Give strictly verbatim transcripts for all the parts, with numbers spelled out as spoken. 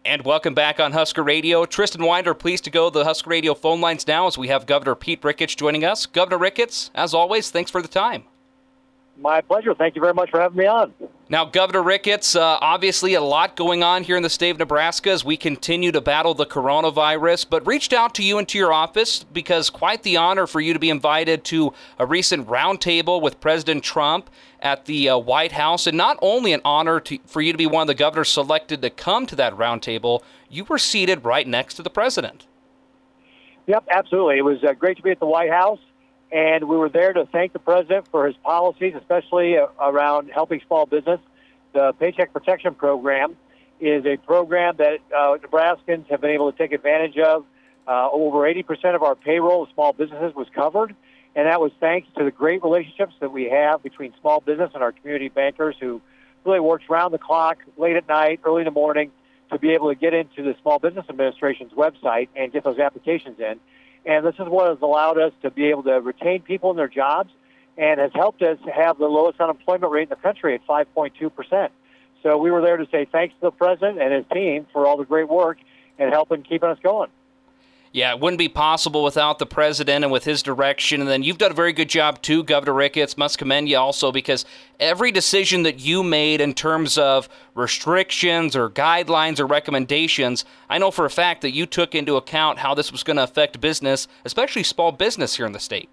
And welcome back on Husker Radio. Tristan Winder, pleased to go to the Husker Radio phone lines now as we have Governor Pete Ricketts joining us. Governor Ricketts, as always, thanks for the time. My pleasure. Thank you very much for having me on. Now, Governor Ricketts, uh, obviously a lot going on here in the state of Nebraska as we continue to battle the coronavirus, but reached out to you and to your office because quite the honor for you to be invited to a recent roundtable with President Trump at the uh, White House. And not only an honor to, for you to be one of the governors selected to come to that roundtable, you were seated right next to the president. Yep, absolutely. It was uh, great to be at the White House. And we were there to thank the president for his policies, especially uh, around helping small business. The Paycheck Protection Program is a program that uh, Nebraskans have been able to take advantage of. Uh, over eighty percent of our payroll of small businesses was covered, and that was thanks to the great relationships that we have between small business and our community bankers who really worked round the clock, late at night, early in the morning, to be able to get into the Small Business Administration's website and get those applications in. And this is what has allowed us to be able to retain people in their jobs and has helped us have the lowest unemployment rate in the country at five point two percent. So we were there to say thanks to the president and his team for all the great work and helping keeping us going. Yeah, it wouldn't be possible without the president and with his direction. And then you've done a very good job, too, Governor Ricketts. Must commend you also because every decision that you made in terms of restrictions or guidelines or recommendations, I know for a fact that you took into account how this was going to affect business, especially small business here in the state.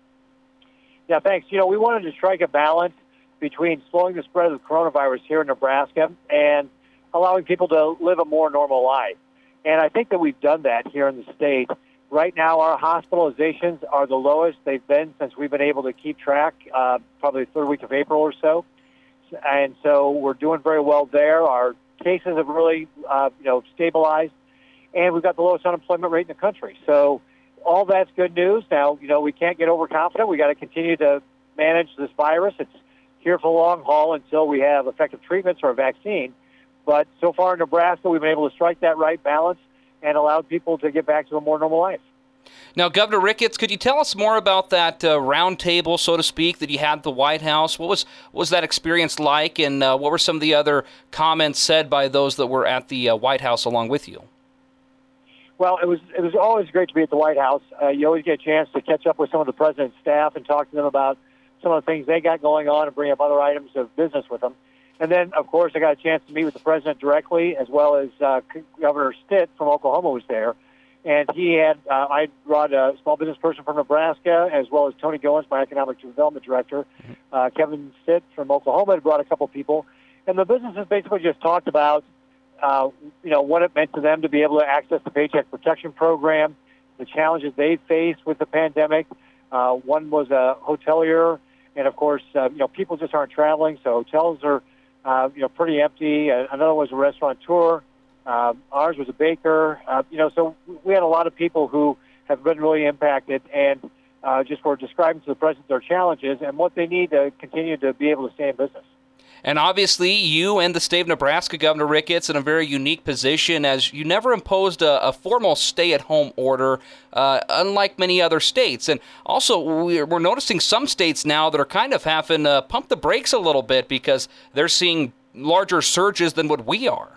Yeah, thanks. You know, we wanted to strike a balance between slowing the spread of the coronavirus here in Nebraska and allowing people to live a more normal life. And I think that we've done that here in the state. Right now, our hospitalizations are the lowest they've been since we've been able to keep track, uh, probably the third week of April or so. And so we're doing very well there. Our cases have really, uh, you know, stabilized, and we've got the lowest unemployment rate in the country. So all that's good news. Now, you know, we can't get overconfident. We got to continue to manage this virus. It's here for the long haul until we have effective treatments or a vaccine. But so far in Nebraska, we've been able to strike that right balance and allowed people to get back to a more normal life. Now, Governor Ricketts, could you tell us more about that uh, round table, so to speak, that you had at the White House? What was what was that experience like, and uh, what were some of the other comments said by those that were at the uh, White House along with you? Well, it was it was always great to be at the White House. Uh, you always get a chance to catch up with some of the president's staff and talk to them about some of the things they got going on and bring up other items of business with them. And then, of course, I got a chance to meet with the president directly, as well as uh, Governor Stitt from Oklahoma was there. And he had, uh, I brought a small business person from Nebraska, as well as Tony Goins, my economic development director. Uh, Kevin Stitt from Oklahoma had brought a couple people. And the businesses basically just talked about, uh, you know, what it meant to them to be able to access the Paycheck Protection Program, the challenges they faced with the pandemic. Uh, one was a hotelier, and, of course, uh, you know, people just aren't traveling, so hotels are, Uh, you know, pretty empty. Uh, another was a restaurateur. Uh, ours was a baker. Uh, you know, so we had a lot of people who have been really impacted and uh, just were describing to the president their challenges and what they need to continue to be able to stay in business. And obviously, you and the state of Nebraska, Governor Ricketts, in a very unique position as you never imposed a, a formal stay-at-home order, uh, unlike many other states. And also, we're, we're noticing some states now that are kind of having to pump the brakes a little bit because they're seeing larger surges than what we are.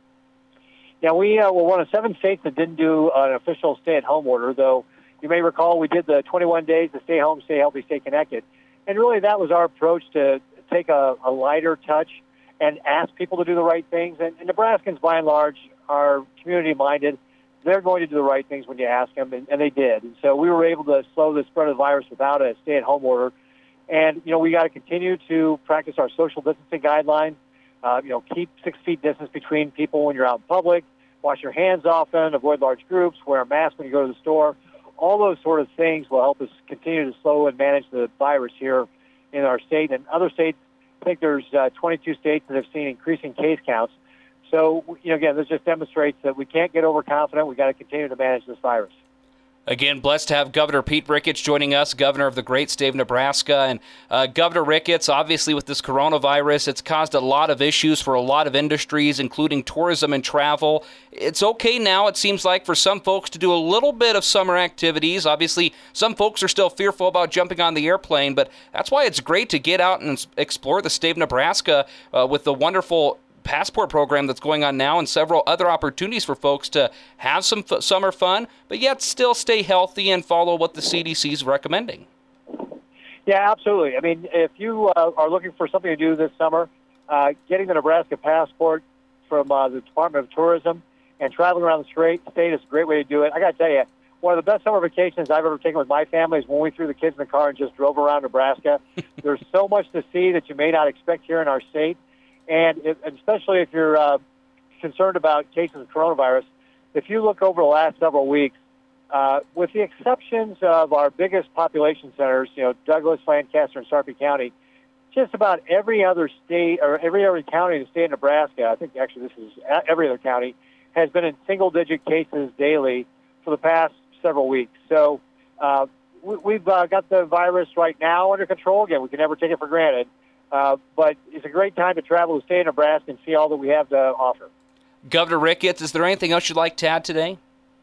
Yeah, we uh, were one of seven states that didn't do an official stay-at-home order, though you may recall we did the twenty-one days to stay home, stay healthy, stay connected. And really, that was our approach to take a, a lighter touch and ask people to do the right things. And, and Nebraskans, by and large, are community-minded. They're going to do the right things when you ask them, and, and they did. And so we were able to slow the spread of the virus without a stay-at-home order. And, you know, we got to continue to practice our social distancing guidelines. Uh, you know, keep six feet distance between people when you're out in public. Wash your hands often. Avoid large groups. Wear a mask when you go to the store. All those sort of things will help us continue to slow and manage the virus here in our state. And other states, I think there's uh, twenty-two states that have seen increasing case counts. So, you know, again, this just demonstrates that we can't get overconfident. We got to continue to manage this virus. Again, blessed to have Governor Pete Ricketts joining us, governor of the great state of Nebraska. And uh, Governor Ricketts, obviously with this coronavirus, it's caused a lot of issues for a lot of industries, including tourism and travel. It's okay now, it seems like, for some folks to do a little bit of summer activities. Obviously, some folks are still fearful about jumping on the airplane, but that's why it's great to get out and explore the state of Nebraska uh, with the wonderful passport program that's going on now and several other opportunities for folks to have some f- summer fun, but yet still stay healthy and follow what the C D C is recommending. Yeah, absolutely. I mean, if you uh, are looking for something to do this summer, uh, getting the Nebraska passport from uh, the Department of Tourism and traveling around the state is a great way to do it. I got to tell you, one of the best summer vacations I've ever taken with my family is when we threw the kids in the car and just drove around Nebraska. There's so much to see that you may not expect here in our state. And it, especially if you're uh, concerned about cases of coronavirus, if you look over the last several weeks, uh, with the exceptions of our biggest population centers, you know, Douglas, Lancaster, and Sarpy County, just about every other state or every other county in the state of Nebraska, I think actually this is every other county, has been in single-digit cases daily for the past several weeks. So uh, we, we've uh, got the virus right now under control. Again, we can never take it for granted. Uh, but it's a great time to travel to the state of Nebraska and see all that we have to offer. Governor Ricketts, is there anything else you'd like to add today?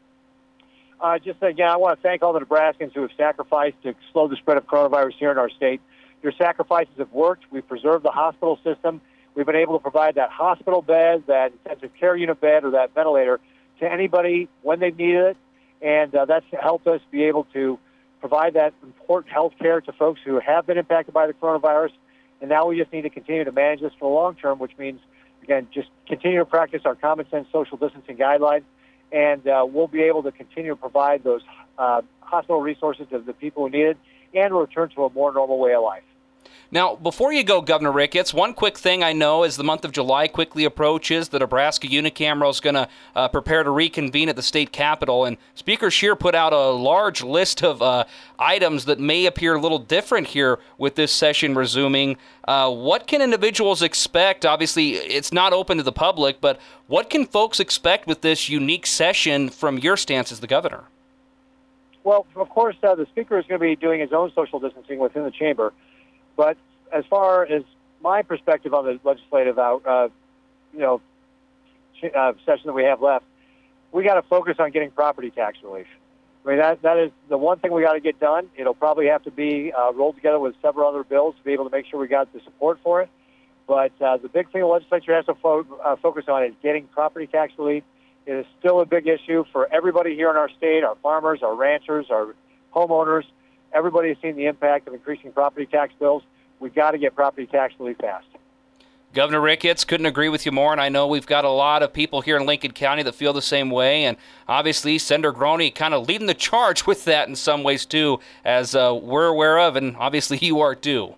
Uh, just again, I want to thank all the Nebraskans who have sacrificed to slow the spread of coronavirus here in our state. Your sacrifices have worked. We've preserved the hospital system. We've been able to provide that hospital bed, that intensive care unit bed, or that ventilator to anybody when they've needed it. And uh, that's helped us be able to provide that important health care to folks who have been impacted by the coronavirus. And now we just need to continue to manage this for the long term, which means, again, just continue to practice our common sense social distancing guidelines, and uh, we'll be able to continue to provide those uh, hospital resources to the people who need it and return to a more normal way of life. Now, before you go, Governor Ricketts, one quick thing I know as the month of July quickly approaches, the Nebraska Unicameral is going to uh, prepare to reconvene at the state capitol, and Speaker Scheer put out a large list of uh, items that may appear a little different here with this session resuming. Uh, what can individuals expect? Obviously, it's not open to the public, but what can folks expect with this unique session from your stance as the governor? Well, of course, uh, the Speaker is going to be doing his own social distancing within the chamber. But as far as my perspective on the legislative out, uh, you know, uh, session that we have left, we got to focus on getting property tax relief. I mean, that that is the one thing we got to get done. It'll probably have to be uh, rolled together with several other bills to be able to make sure we got the support for it. But uh, the big thing the legislature has to fo- uh, focus on is getting property tax relief. It is still a big issue for everybody here in our state, our farmers, our ranchers, our homeowners. Everybody has seen the impact of increasing property tax bills. We've got to get property tax relief fast. Governor Ricketts, couldn't agree with you more, and I know we've got a lot of people here in Lincoln County that feel the same way, and obviously Senator Groney kind of leading the charge with that in some ways too, as uh, we're aware of, and obviously you are too.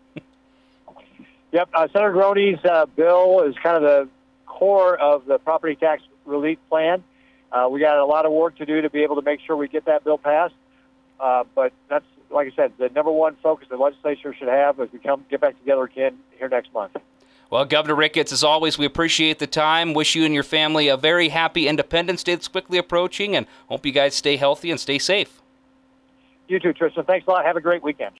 Yep, uh, Senator Groney's uh, bill is kind of the core of the property tax relief plan. Uh, we got a lot of work to do to be able to make sure we get that bill passed, uh, but that's, like I said, the number one focus the legislature should have as we come get back together again here next month. Well, Governor Ricketts, as always, we appreciate the time. Wish you and your family a very happy Independence Day that's quickly approaching, and hope you guys stay healthy and stay safe. You too, Tristan. Thanks a lot. Have a great weekend.